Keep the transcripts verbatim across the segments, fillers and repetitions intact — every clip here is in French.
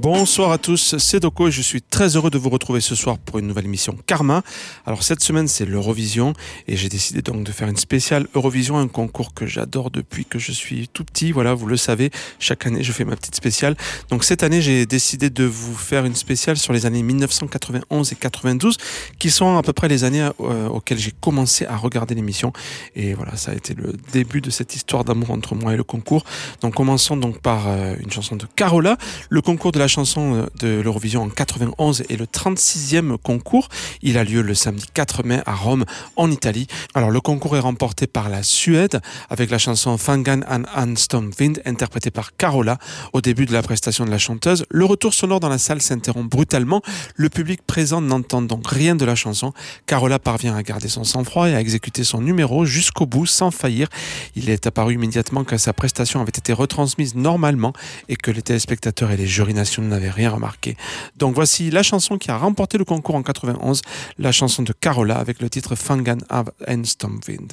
Bonsoir à tous, c'est Doko et je suis très heureux de vous retrouver ce soir pour une nouvelle émission Karma. Alors cette semaine c'est l'Eurovision et j'ai décidé donc de faire une spéciale Eurovision, un concours que j'adore depuis que je suis tout petit. Voilà, vous le savez, chaque année je fais ma petite spéciale. Donc cette année j'ai décidé de vous faire une spéciale sur les années dix-neuf cent quatre-vingt-onze et quatre-vingt-douze qui sont à peu près les années euh, auxquelles j'ai commencé à regarder l'émission. Et voilà, ça a été le début de cette histoire d'amour entre moi et le concours. Donc commençons donc par euh, une chanson de Carola. Le concours de la chanson de l'Eurovision en quatre-vingt-onze est le trente-sixième concours. Il a lieu le samedi quatre mai à Rome, en Italie. Alors le concours est remporté par la Suède avec la chanson Fangan an an Stormvind interprétée par Carola. Au début de la prestation de la chanteuse, le retour sonore dans la salle s'interrompt brutalement. Le public présent n'entend donc rien de la chanson. Carola parvient à garder son sang-froid et à exécuter son numéro jusqu'au bout sans faillir. Il est apparu immédiatement que sa prestation avait été retransmise normalement et que les téléspectateurs et les jurys nationaux n'avaient rien remarqué. Donc voici la chanson qui a remporté le concours en quatre-vingt-onze, la chanson de Carola avec le titre Fangan av en Stormvind.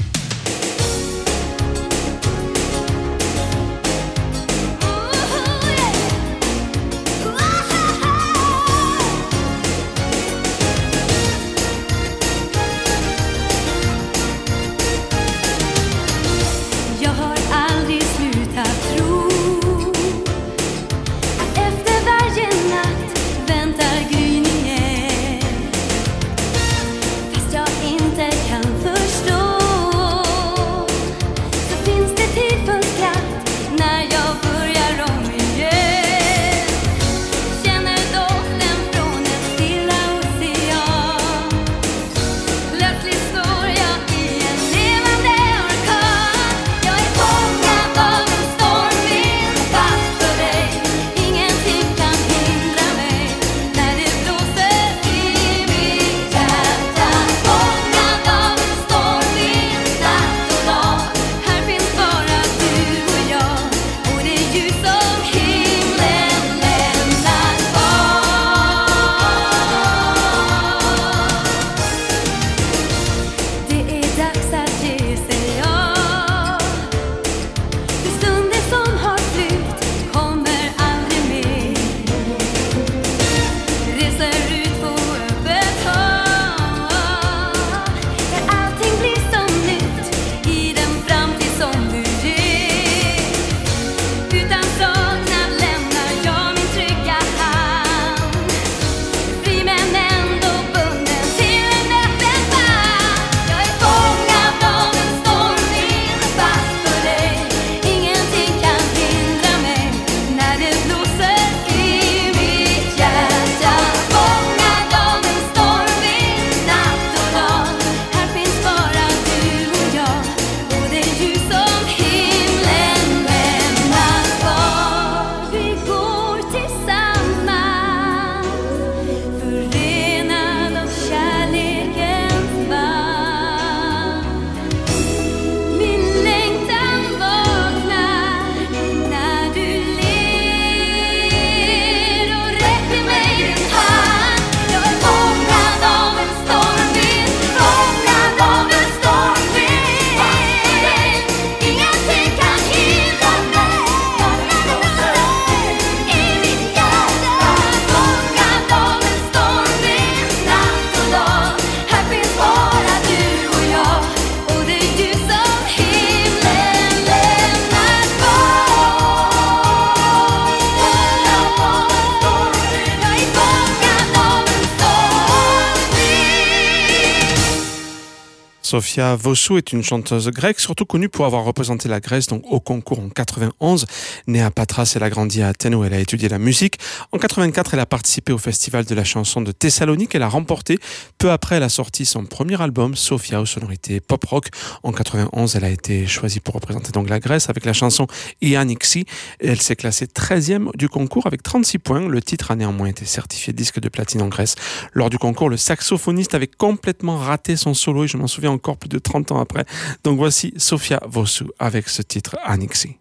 Sofia Vossou est une chanteuse grecque, surtout connue pour avoir représenté la Grèce donc au concours en quatre-vingt-onze. Née à Patras, elle a grandi à Athènes où elle a étudié la musique. En quatre-vingt-quatre, elle a participé au festival de la chanson de Thessalonique. Elle a remporté. Peu après, elle a sorti son premier album, Sofia, aux sonorités pop-rock. En quatre-vingt-onze, elle a été choisie pour représenter donc la Grèce avec la chanson Iannixi. Elle s'est classée treizième du concours avec trente-six points. Le titre a néanmoins été certifié disque de platine en Grèce. Lors du concours, le saxophoniste avait complètement raté son solo et je m'en souviens encore plus de trente ans après. Donc voici Sofia Vossou avec ce titre Iannixi.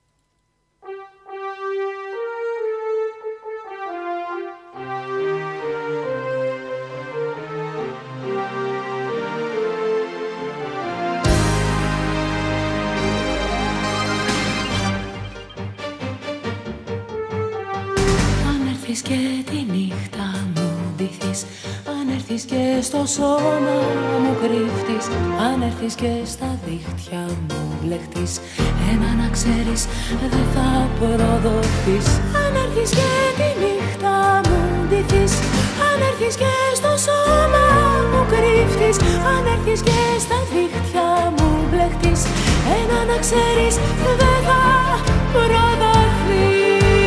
Amarti έρθεις και τη νύχτα μου ντυθείς, αν έρθεις και στο σώμα μου κρύφτεις, αν έρθεις και στα δίχτυα μου μπλεχτείς, ένα να ξέρεις δεν θα προδοθείς. Αν έρθεις και τη νύχτα μου ντυθείς, αν έρθεις και στο σώμα μου κρύφτεις, αν έρθεις και στα δίχτυα μου μπλεχτείς, ένα να ξέρεις δεν θα προδοθείς.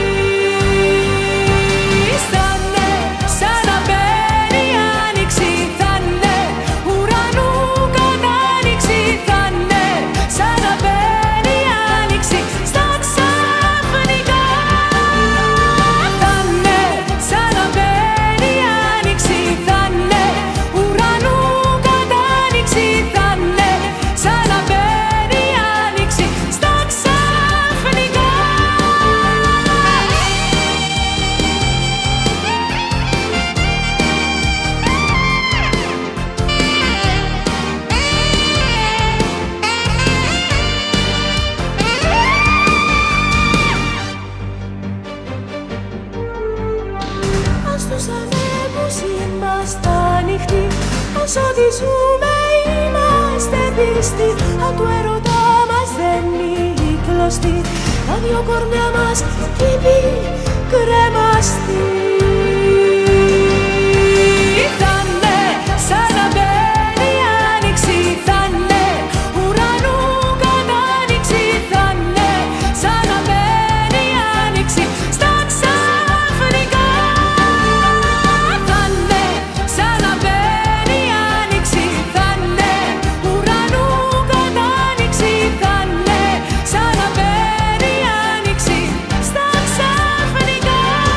Όσο τη ζούμε είμαστε πίστοι, αν του έρωτα μας δεν είναι κλωστή, τα δυο κορμιά μας κήπη κρεμαστή. Θα'ναι σαν να μπαίνει η άνοιξη, θα'ναι ουρανού κατάνοιξη, θα'ναι σαν να μπαίνει η άνοιξη στα ξαφνικά. Θα'ναι σαν να μπαίνει η άνοιξη, θα'ναι ουρανού κατάνοιξη, θα'ναι σαν να μπαίνει η άνοιξη στα ξαφνικά.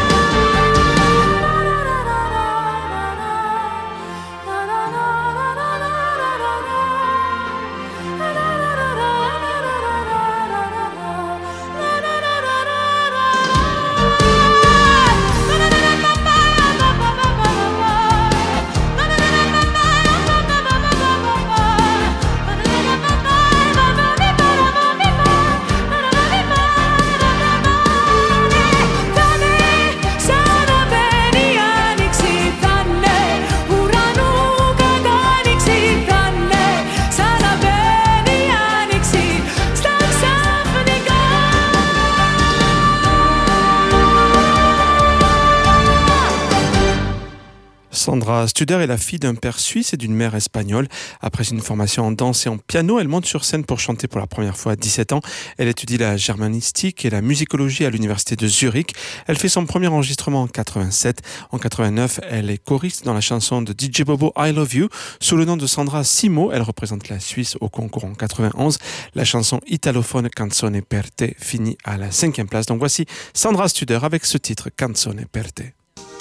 Sandra Studer est la fille d'un père suisse et d'une mère espagnole. Après une formation en danse et en piano, elle monte sur scène pour chanter pour la première fois à dix-sept ans. Elle étudie la germanistique et la musicologie à l'université de Zurich. Elle fait son premier enregistrement en quatre-vingt-sept. En quatre-vingt-neuf, elle est choriste dans la chanson de D J Bobo I Love You. Sous le nom de Sandra Simo, elle représente la Suisse au concours en quatre-vingt-onze. La chanson italophone Canzone per te finit à la cinquième place. Donc voici Sandra Studer avec ce titre Canzone per te.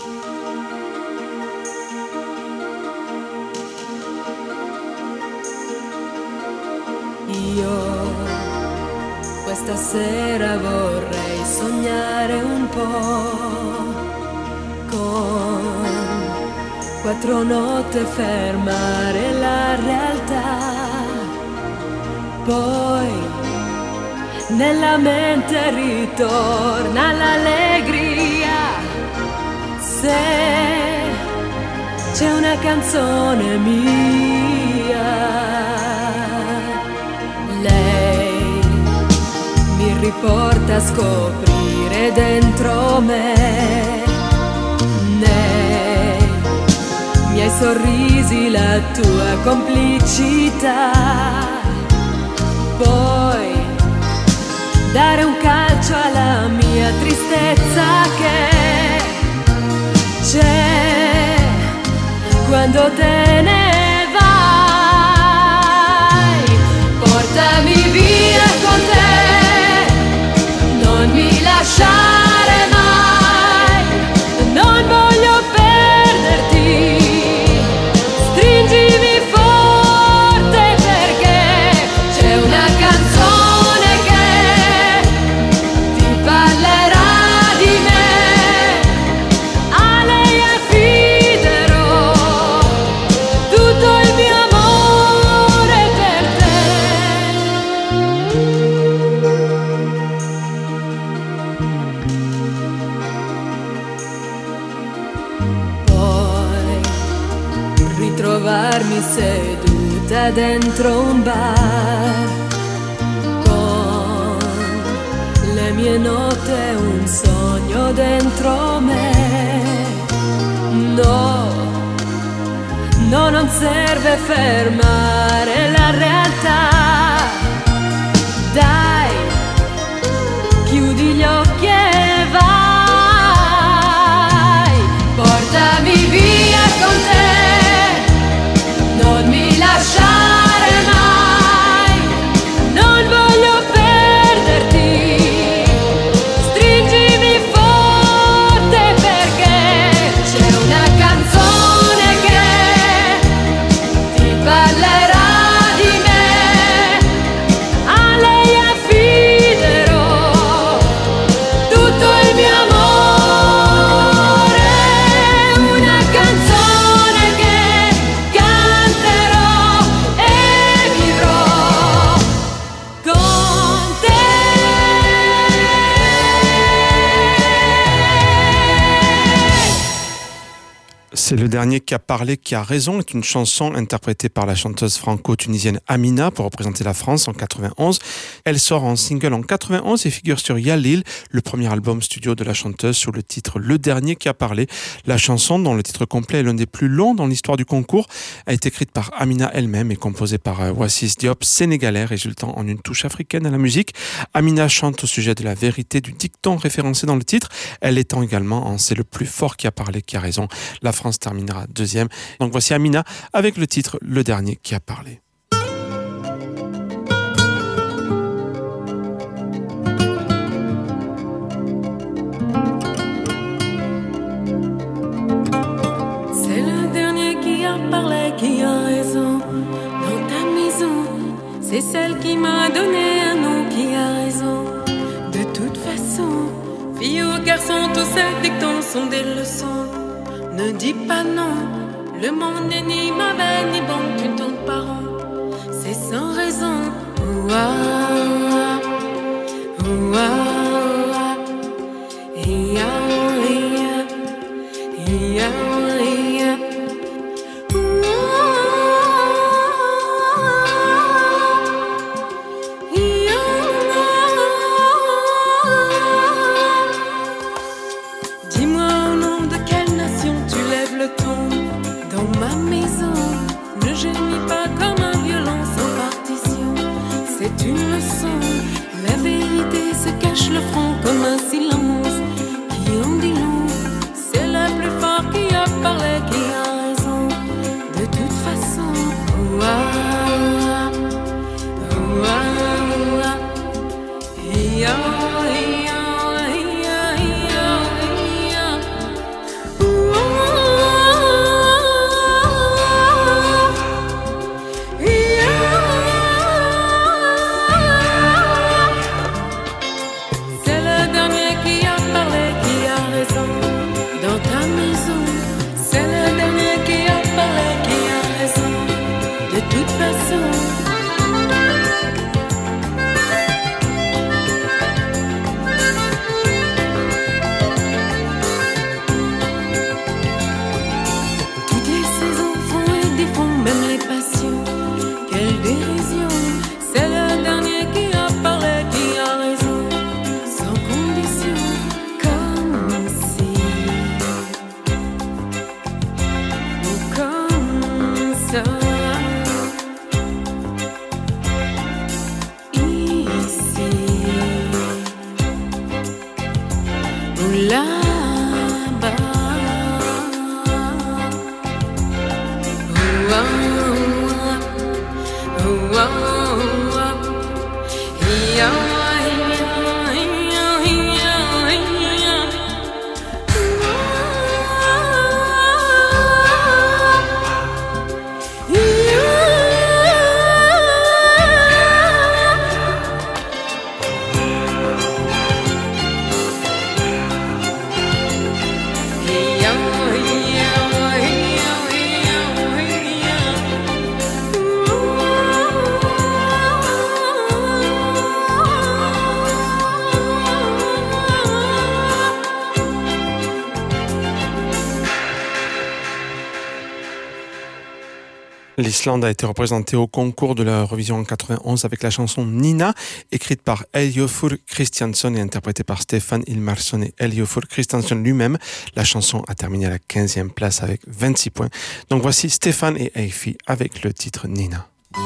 Io questa sera vorrei sognare un po', con quattro note fermare la realtà, poi nella mente ritorna l'allegria, se c'è una canzone mia. Lei mi riporta a scoprire dentro me, nei miei sorrisi la tua complicità, poi dare un calcio alla mia tristezza che c'è quando te ne portami via con te, non mi lasciare mai, non voglio perderti, stringimi forte perché c'è una canzone che ti parlerà di me, a lei affiderò tutta dentro un bar, con le mie note, un sogno dentro me. No, no, non serve fermare la realtà. Dai, chiudi gli occhi e vai, portami via con te, non mi lasciare mai, non voglio perderti, stringimi forte perché c'è una canzone che ti parlerà di me, a lei affiderò tutto il mio amore, una canzone che canterò e vivrò con te. C'est le dernier qui a parlé, qui a raison, est une chanson interprétée par la chanteuse franco-tunisienne Amina pour représenter la France en quatre-vingt-onze. Elle sort en single en quatre-vingt-onze et figure sur Yalil, le premier album studio de la chanteuse, sous le titre Le dernier qui a parlé. La chanson, dont le titre complet est l'un des plus longs dans l'histoire du concours, a été écrite par Amina elle-même et composée par euh, Wassis Diop, sénégalais, résultant en une touche africaine à la musique. Amina chante au sujet de la vérité du dicton référencé dans le titre, elle étant également en C'est le plus fort qui a parlé, qui a raison. La France terminera deuxième. Donc voici Amina avec le titre Le dernier qui a parlé. C'est le dernier qui a parlé, qui a raison. Dans ta maison, c'est celle qui m'a donné un nom, qui a raison. De toute façon, filles ou garçons, tous ces dictons sont des leçons. Ne dis pas non, le monde n'est ni mauvais ni bon, tu ne tombes pas rond. C'est sans raison. Ouah, ouah, ia, ia, ia, ia. Dis-moi au nom de quelle nation tu lèves le ton. Dans ma maison, ne gémis pas comme un violon sans partition. C'est une leçon, la vérité se cache le front comme un silence qui en dit long. C'est le plus fort qui a parlé, qui a raison. De toute façon, ouah, ouah, ouah, ia, ia, ia, ia, ia. C'est le dernier qui a parlé, qui a raison. Dans ta maison, c'est le dernier qui a parlé, qui a raison. De toute façon. Toutes les saisons font et défont, même les passions. Quelle dérision, c'est le dernier qui a parlé, qui a raison. Sans condition, comme si, ou comme ça. l'Islande a été représentée au concours de l'Eurovision en quatre-vingt-onze avec la chanson Nina, écrite par Eyjólfur Kristjánsson et interprétée par Stefán Hilmarsson et Eyjólfur Kristjánsson lui-même. La chanson a terminé à la quinzième place avec vingt-six points. Donc voici Stefán et Eyfi avec le titre Nina.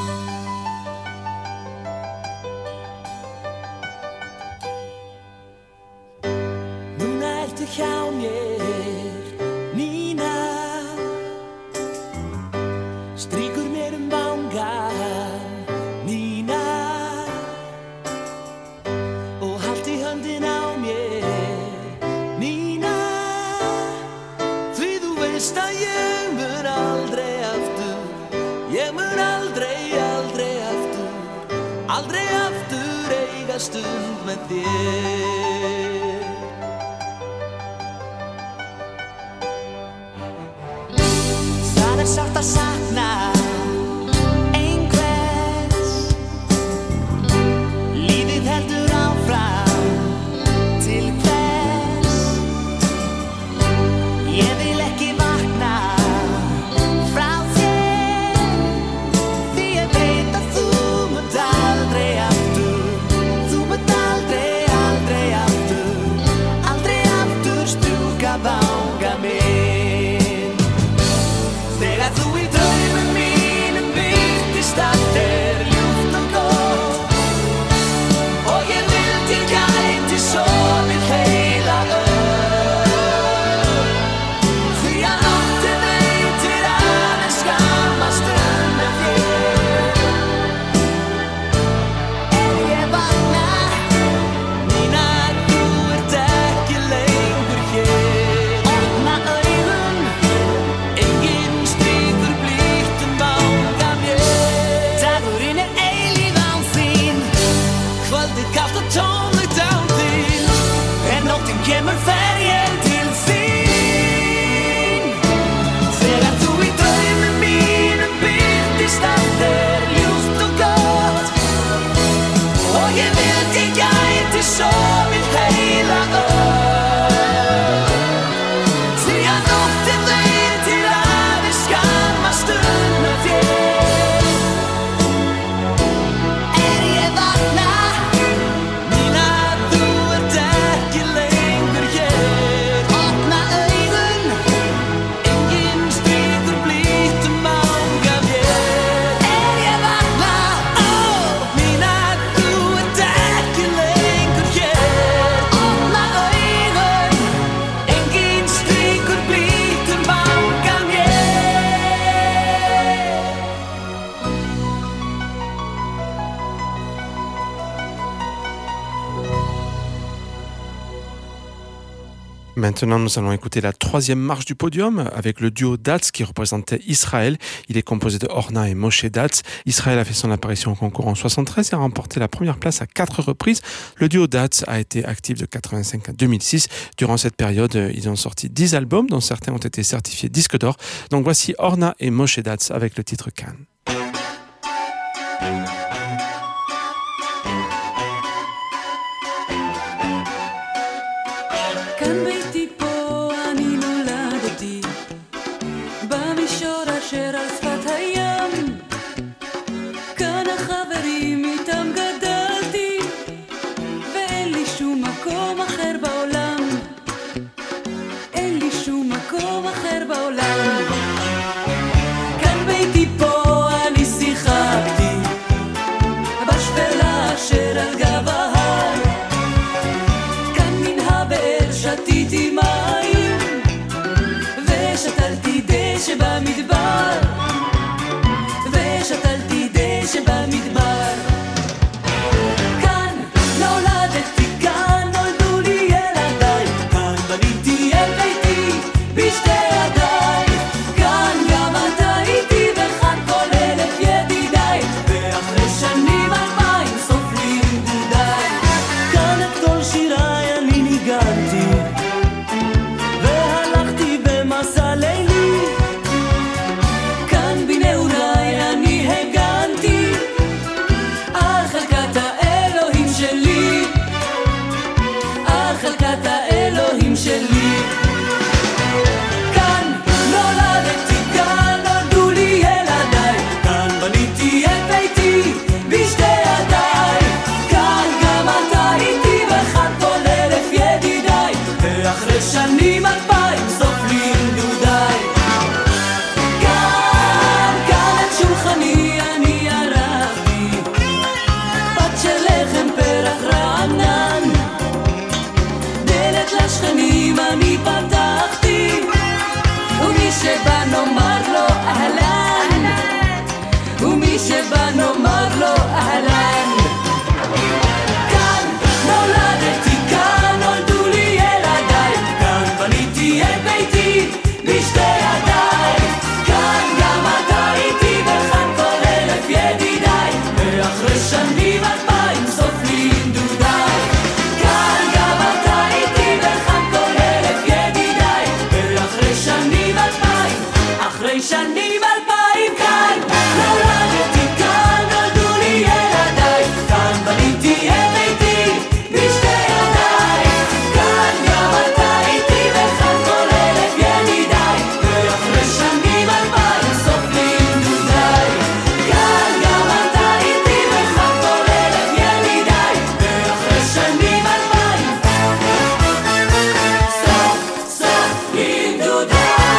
Stund með þér. Það er sárt að sakna einhvers. Lífið heldur áfram til hvers. Ég vil ekki vakna frá þér, því ég veit að þú munt aldrei aftur. Vanga minn. Þegar þú í draumum mínum birtist allt er ljúft og gott og ég vildi gæti sofið heila öld, því að nóttin veitir aðeins skamma stund með þér. Er ég vakna, Nína, þú ert ekki lengur hér. Kemur fer ég til þín. Þegar þú í draumum mínum birtist allt er ljúft og gott og ég vildi gæti sofið heila öld, því að nóttin veitir aðeins skamma stund með þér. Er ég vakna, Nína, þú ert ekki lengur. Maintenant, nous allons écouter la troisième marche du podium avec le duo Dats qui représentait Israël. Il est composé de Orna et Moshe Dats. Israël a fait son apparition au concours en soixante-treize et a remporté la première place à quatre reprises. Le duo Dats a été actif de quatre-vingt-cinq à deux mille six. Durant cette période, ils ont sorti dix albums, dont certains ont été certifiés disques d'or. Donc voici Orna et Moshe Dats avec le titre Can. במדבר ושתלתי דשא במדבר ואחרי שנים אלפיים סופרים דודיי כאן גם אתה איתי וכאן כל אלף ידידיי ואחרי שנים אלפיים אחרי שנים אלפיים כאן נולדתי כאן נולדו לי ילדיי כאן בניתי את ביתי בשתי ידיי כאן גם אתה איתי וכאן כל אלף ידידיי ואחרי שנים אלפיים סופרים דודיי כאן גם אתה איתי וכאן כל אלף ידידיי ואחרי שנים אלפיים סוף סופרים דודיי.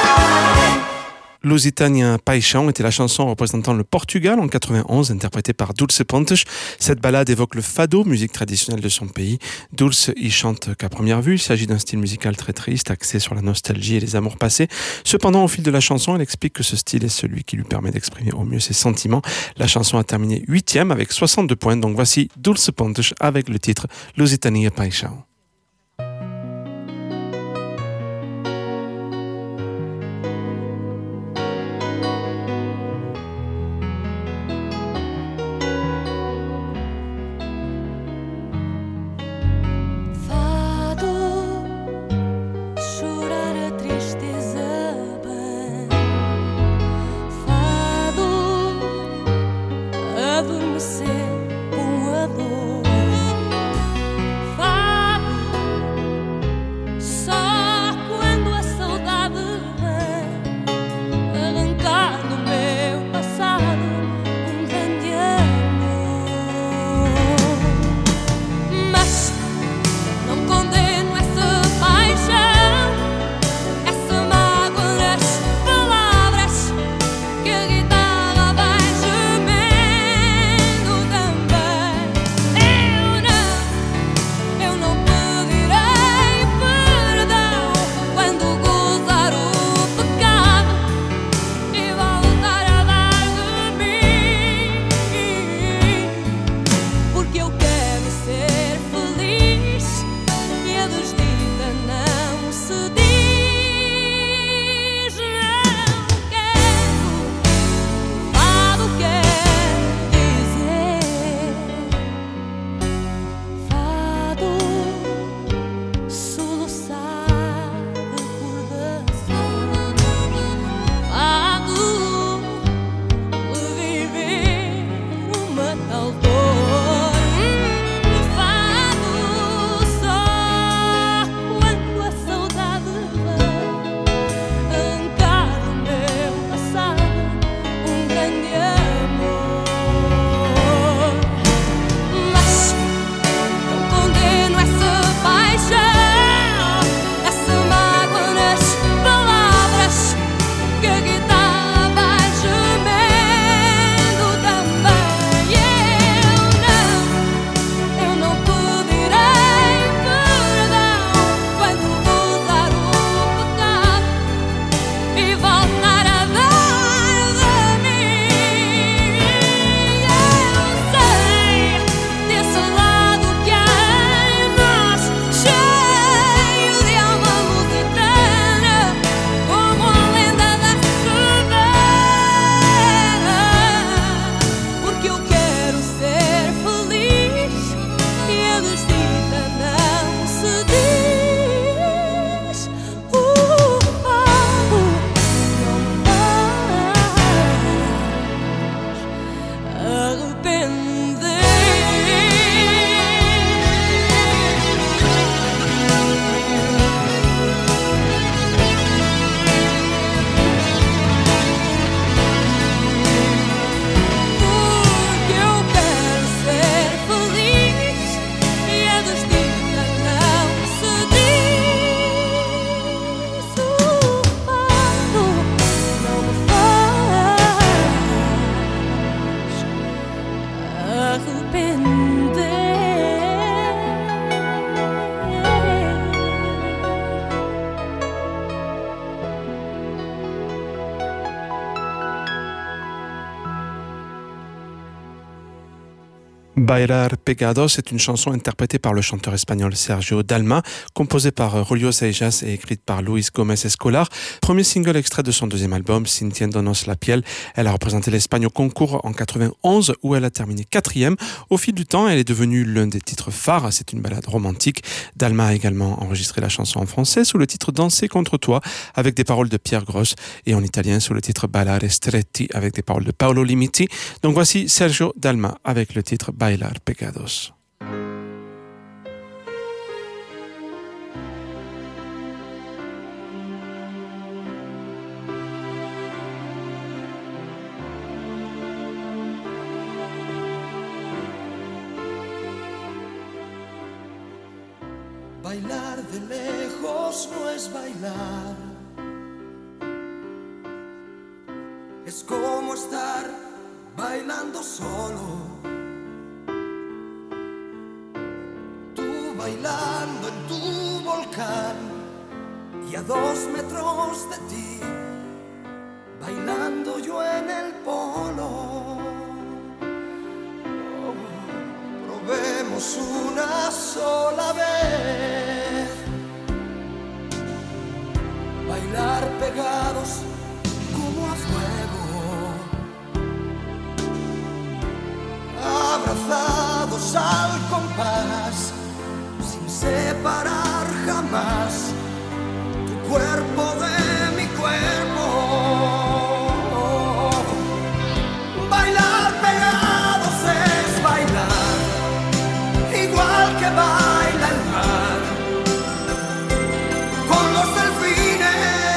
Lusitania Paixão était la chanson représentant le Portugal en quatre-vingt-onze, interprétée par Dulce Pontes. Cette ballade évoque le fado, musique traditionnelle de son pays. Dulce y chante qu'à première vue, il s'agit d'un style musical très triste, axé sur la nostalgie et les amours passés. Cependant, au fil de la chanson, elle explique que ce style est celui qui lui permet d'exprimer au mieux ses sentiments. La chanson a terminé huitième avec soixante-deux points, donc voici Dulce Pontes avec le titre Lusitania Paixão. Bailar Pegados est une chanson interprétée par le chanteur espagnol Sergio Dalma, composée par Julio Seijas et écrite par Luis Gomez Escolar. Premier single extrait de son deuxième album, Sintiéndonos la piel. Elle a représenté l'Espagne au concours en quatre-vingt-onze où elle a terminé quatrième. Au fil du temps, elle est devenue l'un des titres phares. C'est une balade romantique. Dalma a également enregistré la chanson en français sous le titre Danser contre toi avec des paroles de Pierre Gross et en italien sous le titre Ballare stretti avec des paroles de Paolo Limiti. Donc voici Sergio Dalma avec le titre Bailar Pegados. Bailar de lejos no es bailar, es como estar bailando solo. Bailando en tu volcán y a dos metros de ti, bailando yo en el polo. Oh, probemos una sola vez, bailar pegados como a fuego, abrazados al compás, separar jamás tu cuerpo de mi cuerpo. Bailar pegados es bailar, igual que baila el mar, con los delfines,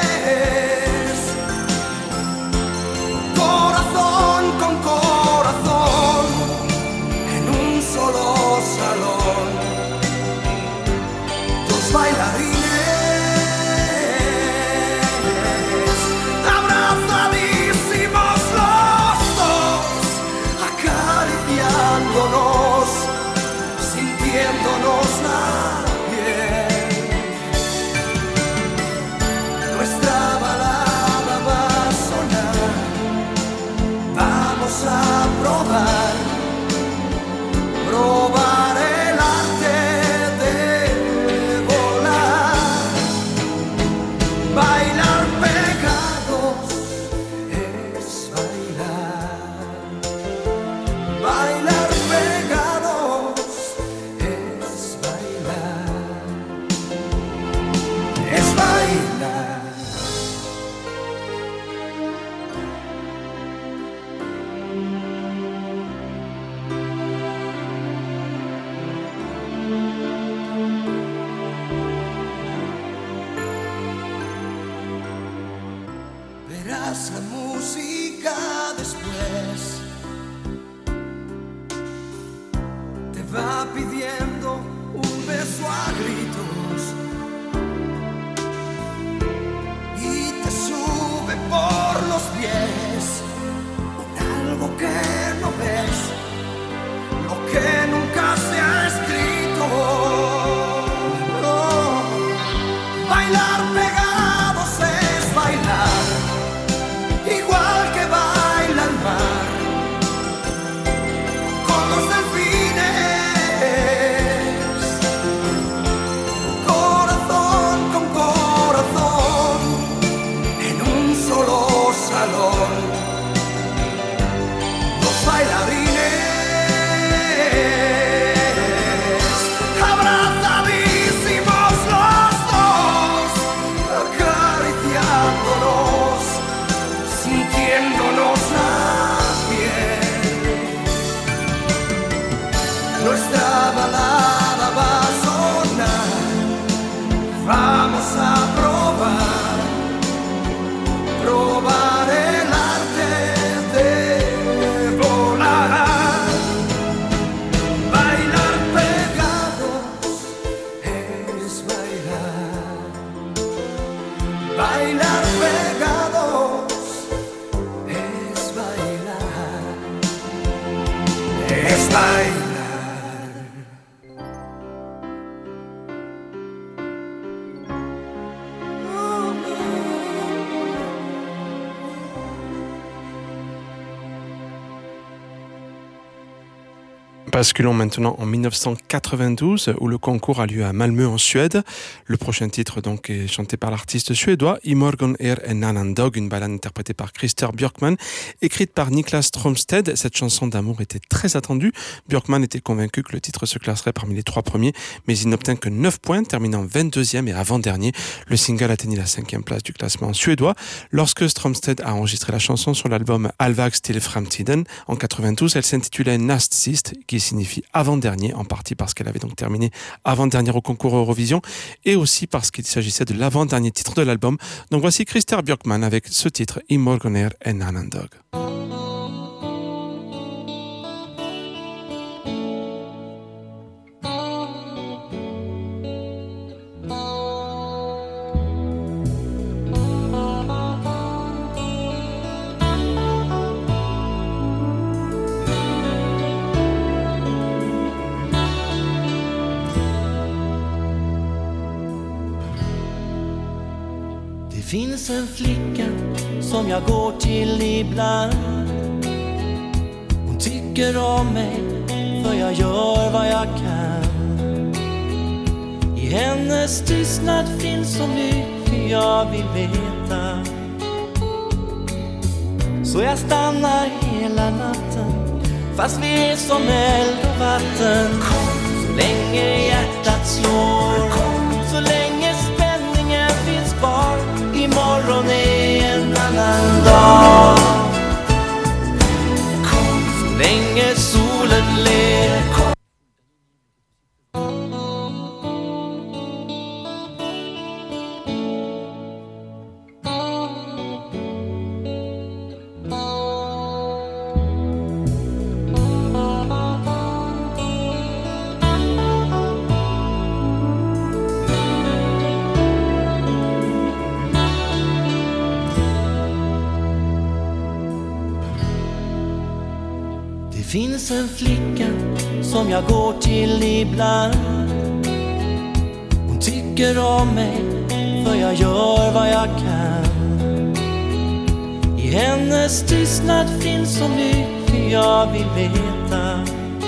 corazón con corazón, en un solo salón. Bailarines, abrazadísimos los dos, acariciándonos, sintiéndonos la piel. Nuestra balada va a sonar, vamos a probar, probar el arte de bailar pegados es bailar, bailar pegados es bailar, es bailar. Verás la música después, te va pidiendo un beso a gritos y te sube por los pies con algo que no ves, lo que nunca se ha escrito. Oh, bailar pegados es bailar, igual que baila el mar, con los delfines, corazón con corazón, en un solo salón. Los bailarines, abrazadísimos los dos, acariciándonos, sintiéndonos la piel. Nuestra balada va a sonar, vamos a probar, probar el arte de volar. Bailar pegados es bailar, bailar pegados es bailar, es bailar. Basculons maintenant en dix-neuf cent quatre-vingt-douze où le concours a lieu à Malmö en Suède. Le prochain titre donc est chanté par l'artiste suédois I morgon är en annan dag, une ballade interprétée par Christer Björkman, écrite par Niklas Strömstedt. Cette chanson d'amour était très attendue. Björkman était convaincu que le titre se classerait parmi les trois premiers, mais il n'obtint que neuf points, terminant vingt-deuxième et avant-dernier. Le single atteignit la cinquième place du classement suédois. Lorsque Strömstedt a enregistré la chanson sur l'album Halvvägs till framtiden en quatre-vingt-douze, elle s'intitulait Näst sist, qui signifie avant-dernier, en partie parce qu'elle avait donc terminé avant-dernière au concours Eurovision et aussi parce qu'il s'agissait de l'avant-dernier titre de l'album. Donc voici Christer Björkman avec ce titre I morgon är en annan dag. Det finns en flicka som jag går till ibland. Hon tycker om mig för jag gör vad jag kan. I hennes tystnad finns så mycket jag vill veta. Så jag stannar hela natten fast vi är som eld och vatten. Så länge hjärtat slår, så länge spänningen finns kvar. Imorgon är en annan dag. Så länge solen ler. Det finns en flicka som jag går till ibland. Hon tycker om mig för jag gör vad jag kan. I hennes tystnad finns så mycket jag vill veta.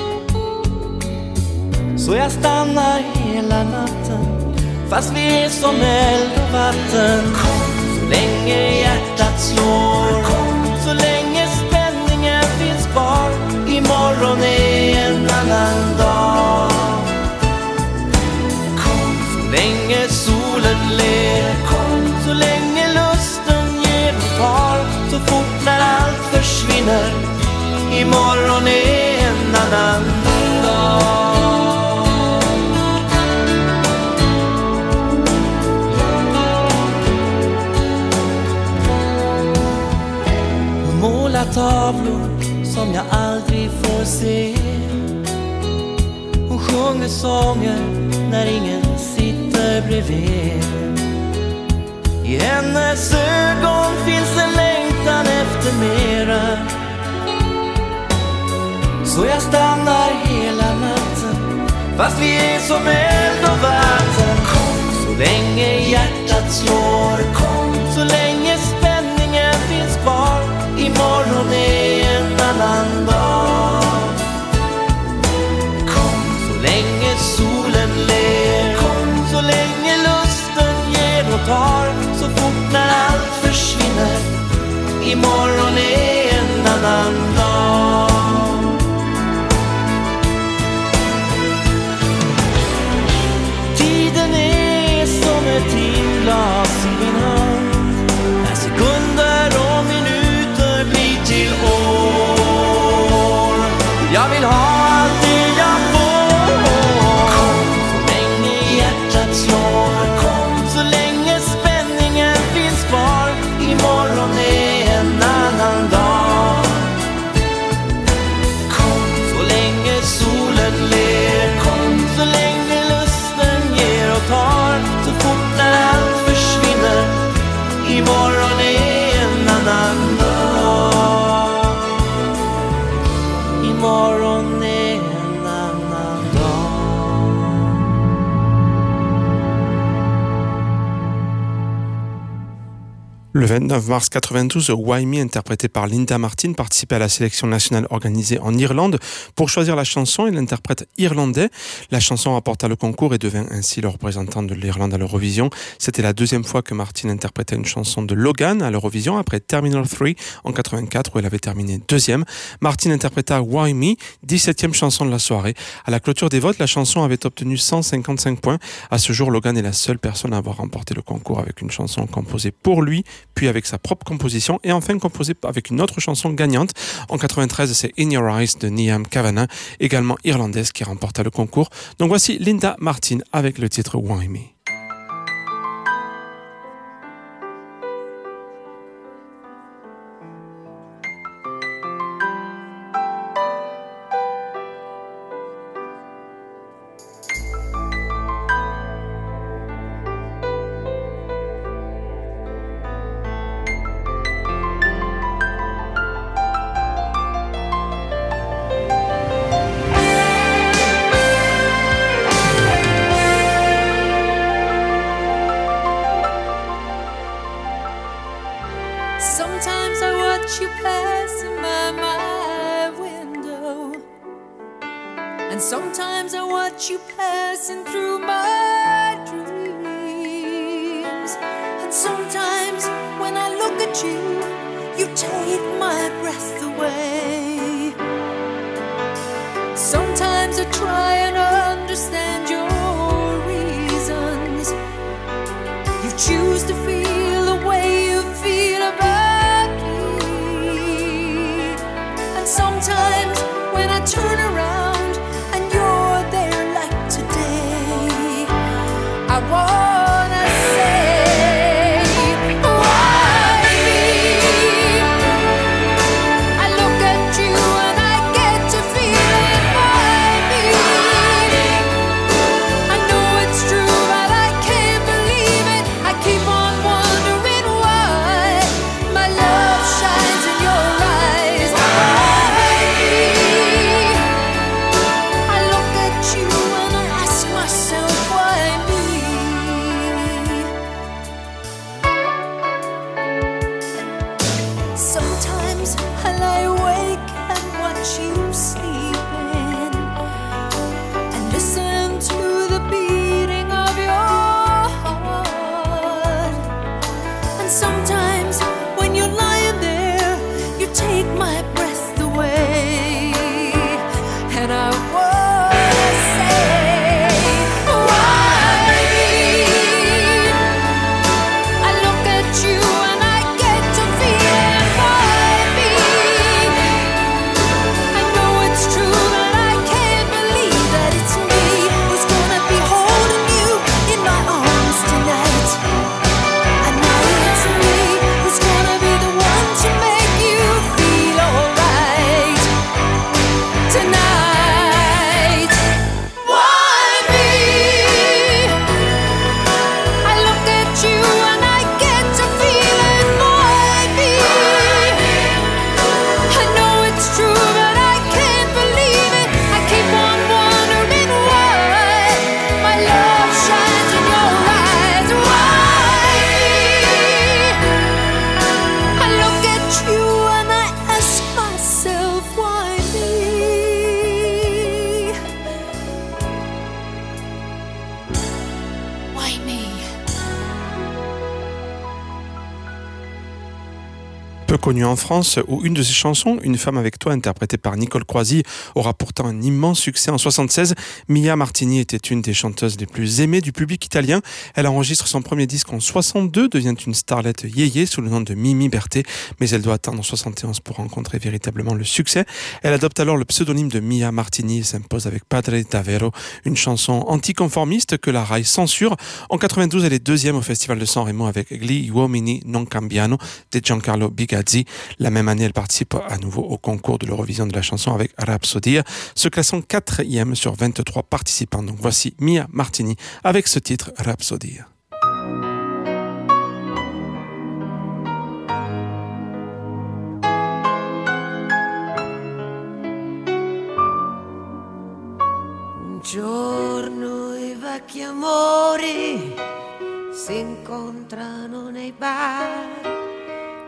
Så jag stannar hela natten fast vi är som eld och vatten. Så länge hjärtat slår, så länge spänningen finns kvar. Imorgon är en annan dag. Så länge solen ler, så länge lusten ger och tar. Så fort när allt försvinner, imorgon är en annan dag. Hon målar tavlor som jag aldrig får se. Hon sjunger sånger när ingen sitter bredvid. I hennes ögon finns en längtan efter mera. Så jag stannar hela natten fast vi är som eld och vatten. Så länge hjärtat slår, så länge spänningen finns kvar. Imorgon är en annan dag. Så länge solen ler, så länge lusten ger och tar. Så fort när allt försvinner, imorgon är en annan dag. Tiden är som ett timglas i min hand, när sekunder och minuter blir till år. Jag vill ha allt det jag får. Så länge hjärtat slår, så länge spänningen finns kvar. Imorgon är en annan dag. Så länge solen ler, så länge lusten ger och tar. Så fort när allt försvinner, imorgon är en annan dag. Imorgon är en annan dag. Le vingt-neuf mars quatre-vingt-douze, Why Me, interprété par Linda Martin, participait à la sélection nationale organisée en Irlande. Pour choisir la chanson et l'interprète irlandais, la chanson remporta le concours et devint ainsi le représentant de l'Irlande à l'Eurovision. C'était la deuxième fois que Martin interprétait une chanson de Logan à l'Eurovision, après Terminal trois en quatre-vingt-quatre où elle avait terminé deuxième. Martin interpréta Why Me, dix-septième chanson de la soirée. À la clôture des votes, la chanson avait obtenu cent cinquante-cinq points. À ce jour, Logan est la seule personne à avoir remporté le concours avec une chanson composée pour lui, puis avec sa propre composition, et enfin composée avec une autre chanson gagnante. En quatre-vingt-treize, c'est In Your Eyes de Niamh Kavanagh, également irlandaise, qui remporta le concours. Donc voici Linda Martin avec le titre Why Me. Sometimes I watch you passing by my window, and sometimes I watch you passing through my dreams. And sometimes when I look at you, you take my breath away. Sometimes I try and understand your reasons. You choose to feel the way you feel about me. And sometimes when I turn around and you're there like today, I wanna say, why me? I look at you and I get to feeling, why me? I know it's true but I can't believe it. I keep on wondering why my love shines in your eyes. Why me? I look at you and I ask myself, why me? Sometimes I lie awake and watch you sleeping and listen to the beating of your heart. And sometimes when you're lying there, you take my breath away. And I wanna say, why me? I look at you and I get to feeling, why me? I know it's true but I can't believe that it's me who's gonna be holding you in my arms tonight. I know it's me who's gonna be the one to make you feel alright tonight. Why me? I look at you and I get to feeling, why me? I know it's true but I can't believe it. I keep on wondering why my love shines in your eyes. Why me? I look at you and I ask myself, why me? Why me? Peu connue en France, où une de ses chansons, Une femme avec toi, interprétée par Nicole Croisy, aura pourtant un immense succès en soixante-seize. Mia Martini était une des chanteuses les plus aimées du public italien. Elle enregistre son premier disque en soixante-deux, devient une starlette yéyé sous le nom de Mimi Berté, mais elle doit attendre soixante et onze pour rencontrer véritablement le succès. Elle adopte alors le pseudonyme de Mia Martini et s'impose avec Padre Davvero, une chanson anticonformiste que la Rai censure. En quatre-vingt-douze, elle est deuxième au Festival de San Remo avec Gli uomini non cambiano de Giancarlo Bigazzi. La même année, elle participe à nouveau au concours de l'Eurovision de la chanson avec Rhapsody, se classant quatrième sur vingt-trois participants. Donc voici Mia Martini avec ce titre Rhapsody. Un giorno i vecchi amori si incontrano nei bar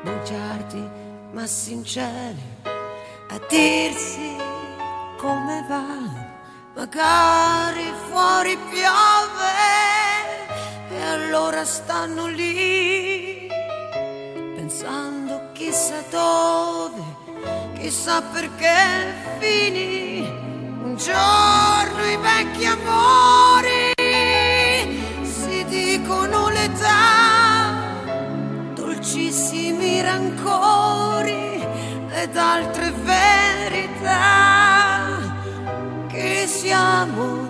bugiardi ma sinceri, a dirsi come va. Magari fuori piove e allora stanno lì pensando chissà dove, chissà perché finì un giorno i vecchi amori, si dicono l'età, dolcissimi rancori ed altre verità, che siamo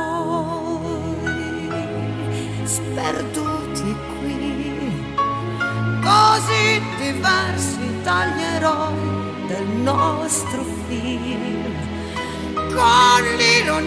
noi sperduti qui, così diversi dagli eroi del nostro film, con l'ironia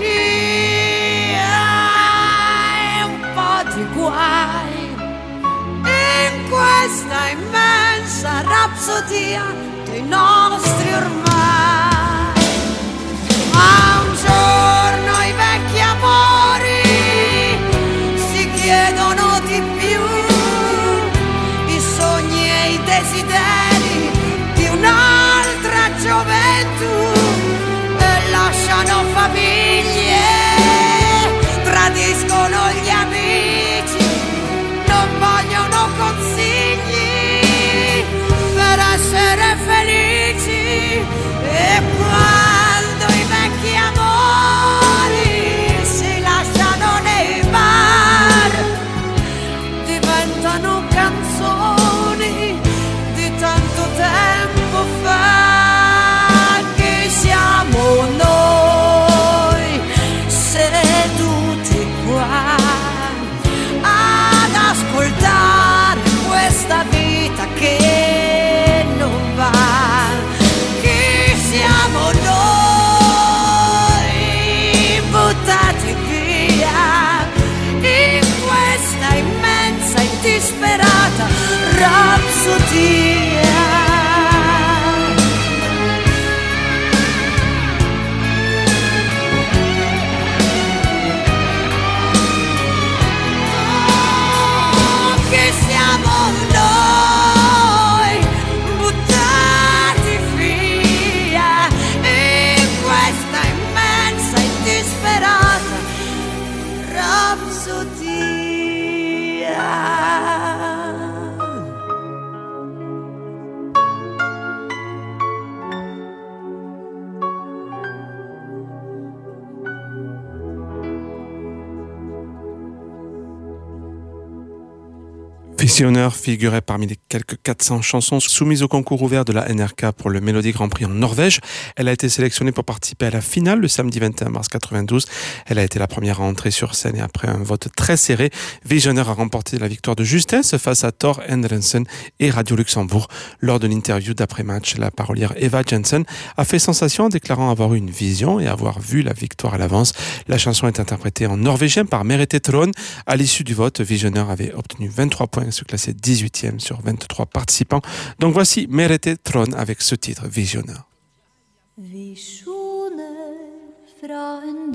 e un po' di guai in questa immensa rapsodia dei nostri ormai. Ma un giorno i vecchi amori si chiedono di più, i sogni e i desideri di un'altra gioventù, e lasciano famiglie, tradiscono gli amici, non vogliono consigli per essere felici. E quando i vecchi amori si lasciano nei bar, diventano canzoni di tanto tempo fa. Che siamo noi seduti qua ad ascoltare questa vita che non va. Siamo noi buttati via in questa immensa e disperata rapsodia. Oh, che siamo noi buttati via in questa immensa e disperata rapsodia. Visionnaire figurait parmi les quelques quatre cents chansons soumises au concours ouvert de la N R K pour le Melody Grand Prix en Norvège. Elle a été sélectionnée pour participer à la finale le samedi vingt et un mars quatre-vingt-douze. Elle a été la première à entrer sur scène et après un vote très serré, Visionnaire a remporté la victoire de justesse face à Thor Henderson et Radio Luxembourg. Lors de l'interview d'après-match, la parolière Eva Jensen a fait sensation en déclarant avoir eu une vision et avoir vu la victoire à l'avance. La chanson est interprétée en norvégien par Merete Trond. À l'issue du vote, Visionnaire avait obtenu vingt-trois points, se classer dix-huitième sur vingt-trois participants. Donc voici Merete Trond avec ce titre, Visionnaire. Visioner fra en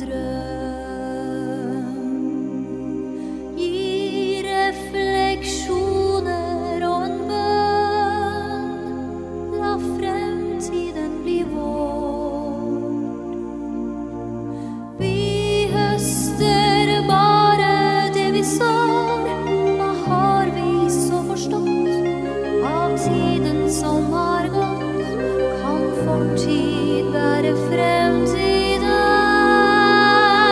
drøm gir refleksjoner og en bønn. La fremtiden bli vår. Vi høster bare det vi sår. Hva har vi så forstått av tiden som har gått? Kan fortid være fremtiden?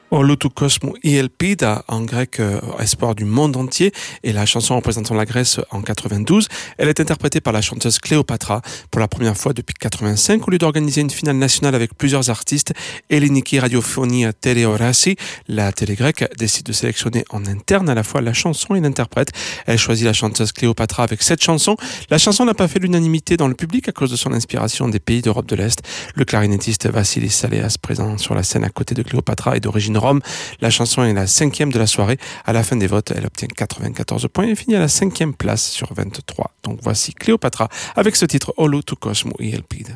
Olutu Kosmou Ielpida, en grec euh, espoir du monde entier, et la chanson représentant la Grèce en quatre-vingt-douze. Elle est interprétée par la chanteuse Cléopatra pour la première fois depuis quatre-vingt-cinq. Au lieu d'organiser une finale nationale avec plusieurs artistes, Elliniki Radiophonia Teleorasi, la télé grecque, décide de sélectionner en interne à la fois la chanson et l'interprète. Elle choisit la chanteuse Cléopatra avec cette chanson. La chanson n'a pas fait l'unanimité dans le public à cause de son inspiration des pays d'Europe de l'Est. Le clarinettiste Vassilis Saleas, présent sur la scène à côté de Cléopatra, est d'origine Rome. La chanson est la cinquième de la soirée. À la fin des votes, elle obtient quatre-vingt-quatorze points et finit à la cinquième place sur vingt-trois. Donc voici Cléopatra avec ce titre Olutu Kosmou Ielpida.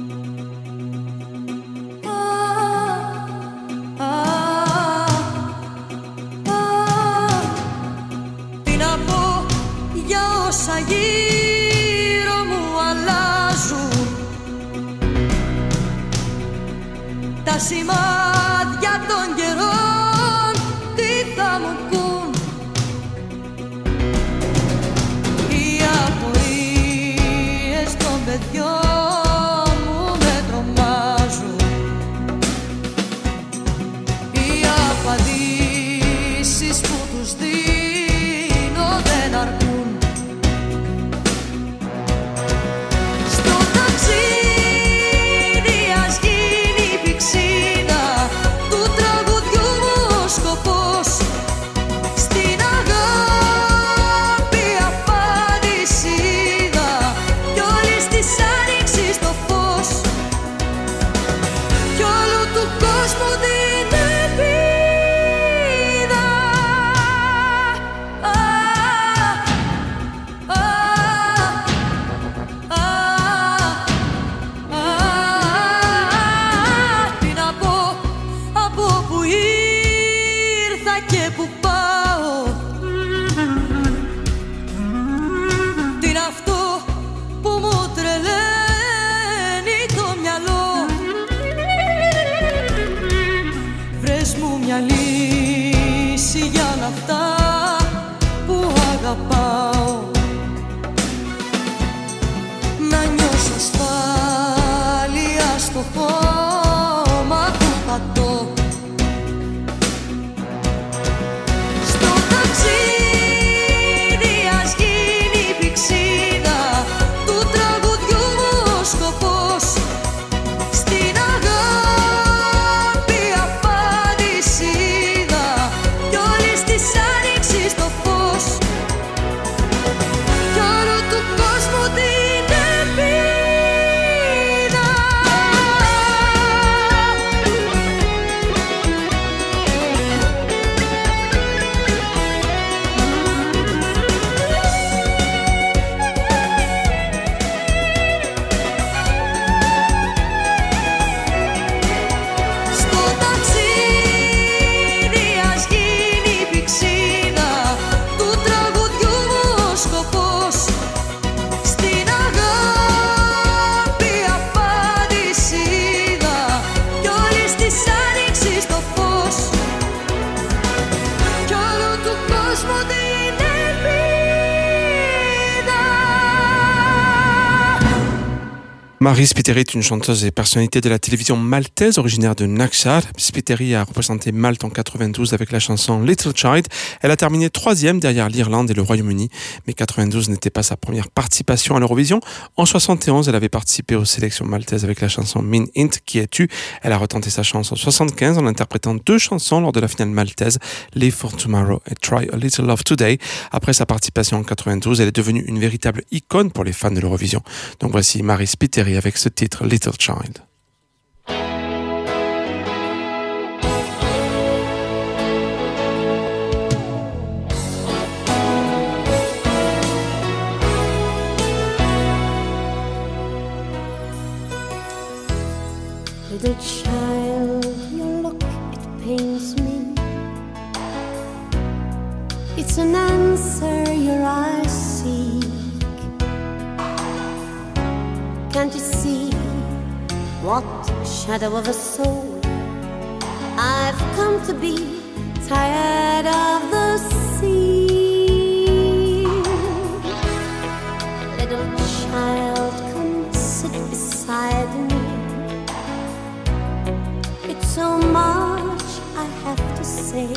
Τι να πω για όσα γύρω μου αλλάζουν, τα σημάδια των καιρών τι θα μου πουν, οι απορίες των παιδιών μου με τρομάζουν, οι απαντήσεις που τους δίνω δεν αρκούν. Στο ταξίδι ας γίνει πηξίδα του τραγουδιού μου ο σκοπός, στην αγάπη απάντηση είδα κι όλης της άνοιξης το φως κι όλου του κόσμου την ελπίδα. Α, α, α, α, τι να πω από που ήρθα και που πάω, τι είναι αυτό που μου τρελαίνει το μυαλό, βρες μου μια λύση για όλα αυτά που αγαπάω, να νιώσω ασφάλεια στο χώμα που πατώ. Στο ταξίδι ας γίνει πηξίδα του τραγουδιού μου ο σκοπός, στην αγάπη απάντηση είδα κι όλης της άνοιξης το φως κι όλου του κόσμου την ελπίδα. Στο ταξίδι ας γίνει πηξίδα του τραγουδιού μου ο σκοπός, στην αγάπη απάντηση είδα κι όλης της άνοιξης το φως κι όλου του κόσμου την ελπίδα. Marie Spiteri est une chanteuse et personnalité de la télévision maltaise originaire de Nakshar. Spiteri a représenté Malte en quatre-vingt-douze avec la chanson Little Child. Elle a terminé troisième derrière l'Irlande et le Royaume-Uni, mais quatre-vingt-douze n'était pas sa première participation à l'Eurovision. En soixante et onze, elle avait participé aux sélections maltaises avec la chanson Min Int, Qui es-tu? Elle a retenté sa chance en soixante-quinze en interprétant deux chansons lors de la finale maltaise, Live for Tomorrow et Try a Little Love Today. Après sa participation en quatre-vingt-douze, elle est devenue une véritable icône pour les fans de l'Eurovision. Donc voici Marie Spiteri avec ce titre Little Child. Little child, your look, it pains me. It's an answer your eyes seek. Can't you see what a shadow of a soul I've come to be? Tired of the sea. Little child, come sit beside me. It's so much I have say.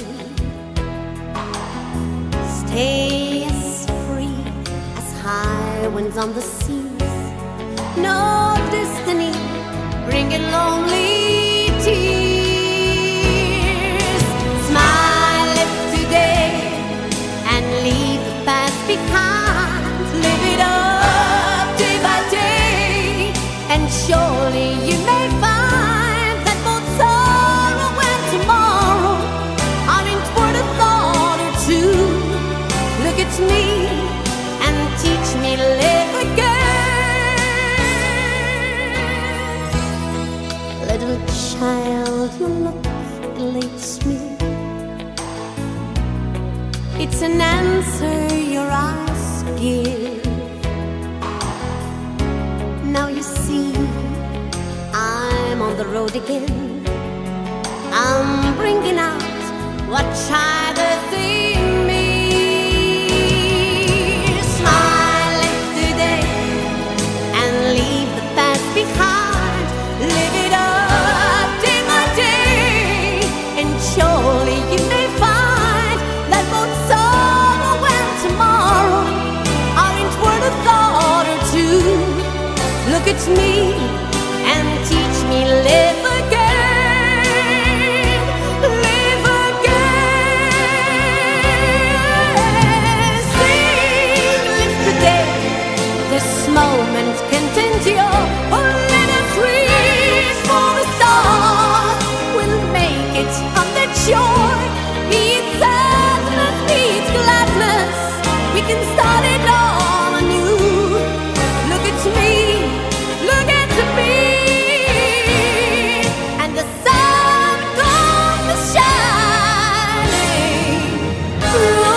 Stay as free as high winds on the seas. No destiny bringing lonely tears. Smile if today and leave the past behind. Live it up day by day, and surely you may find that both sorrow and tomorrow are in toward a thought or two. Look at me and teach me to live again. Little child, your look elates me. It's an answer your eyes give. Now you see, I'm on the road again. I'm bringing out what child is in me. Smile if today and leave the past behind. Live it up day by day, and surely you may find that both sorrow and tomorrow are in toward a thought or two. Look at me and teach me live again, live again. Sing, live today, this moment can't endure. Oh, let us reach for the stars. We'll make it on the shore. Be it sadness, be it gladness, we can start it all anew. Look at me, look at me, and the sun comes shining through.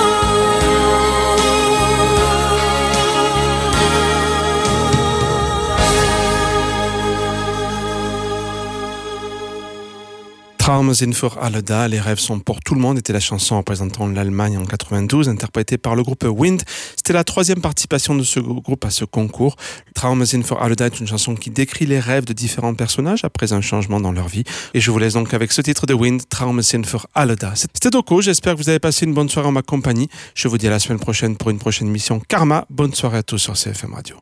Traume sind für alle da, les rêves sont pour tout le monde était la chanson représentant l'Allemagne en quatre-vingt-douze, interprétée par le groupe Wind. C'était la troisième participation de ce groupe à ce concours. Traume sind für alle da est une chanson qui décrit les rêves de différents personnages après un changement dans leur vie. Et je vous laisse donc avec ce titre de Wind, Traume sind für alle da. C'était Doko, j'espère que vous avez passé une bonne soirée en ma compagnie. Je vous dis à la semaine prochaine pour une prochaine émission Karma. Bonne soirée à tous sur C F M Radio.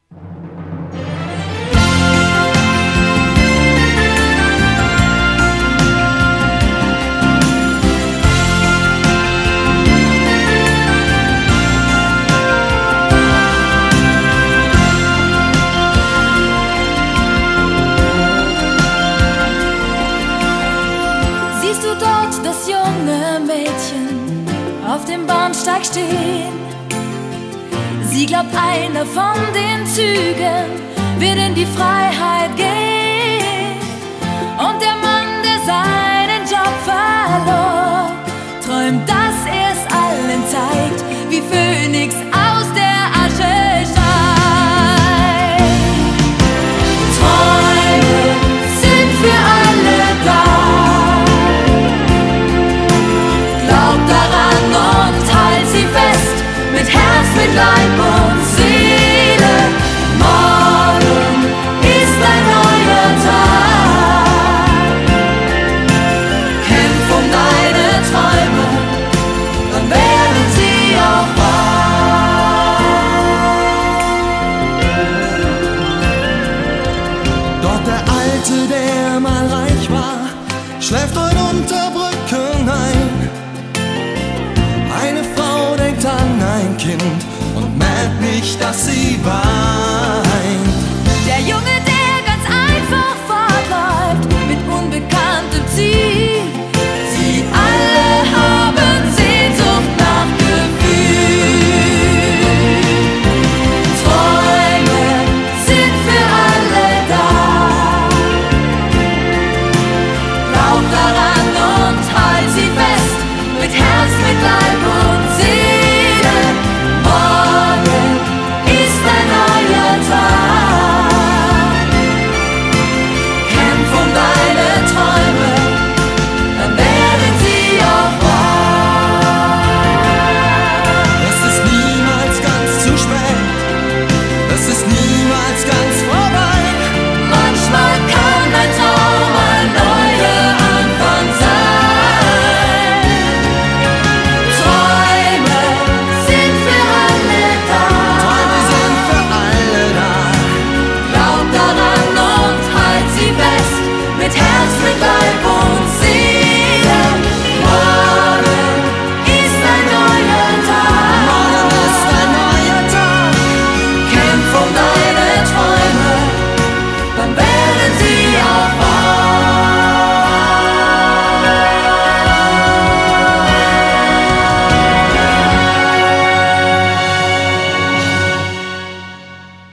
Auf dem Bahnsteig stehen. Sie glaubt, einer von den Zügen wird in die Freiheit gehen. Und der Mann, der seinen Job verlor, träumt, dass er es allen zeigt, wie Phönix aus der Asche steigt. Träume sind für alle da. Und halt sie fest mit Herz, mit Leib und Seele. Morgen ist ein neuer Tag. Kämpf um deine Träume, dann werden sie auch wahr. Doch der Alte, der mal reich war, schläft heute unter Brücken ein. Eine Frau denkt an ein Kind und merkt nicht, dass sie weint.